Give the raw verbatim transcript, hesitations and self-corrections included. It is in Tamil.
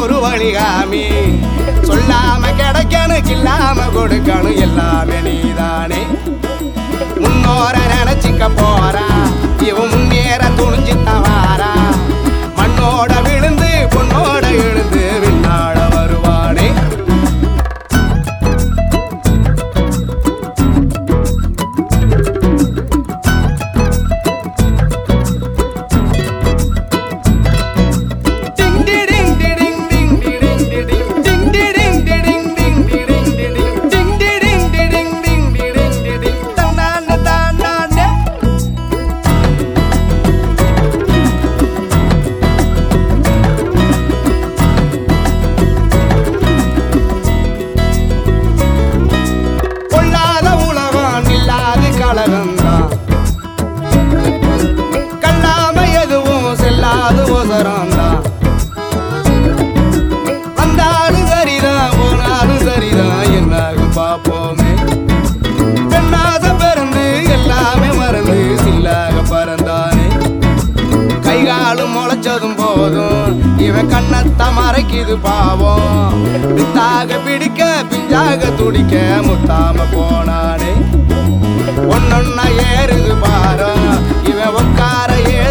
ஒரு வழிகாமி சொல்லாம கிடைக்கணும் இல்லாம கொடுக்கணும் எல்லாமே நீதானே முன்னோர நினைச்சிக்க போறா இவன் முன்னேற துணிஞ்சு தவாரா மண்ணோட விழுந்து பொண்ணோட எழுந்து விண்ணாட வருவானே கல்லாம எதுவும் செல்லாது ஒசரம்தான் வந்தாலும் சரிதான் போனாலும் சரிதான் என்னாகும் பார்ப்போமே பெண்ணாக பிறந்து எல்லாமே மறந்து சில்லாக பறந்தானே கைகாலும் முளைச்சதும் போதும் இவன் கண்ணத்தை மறைக்குது பாவம் வித்தாக பிடிக்க பிஞ்சாக துடிக்க முத்தாம போனானே ஒன்னொன்னா ஏறுது பாரு இவன் உட்கார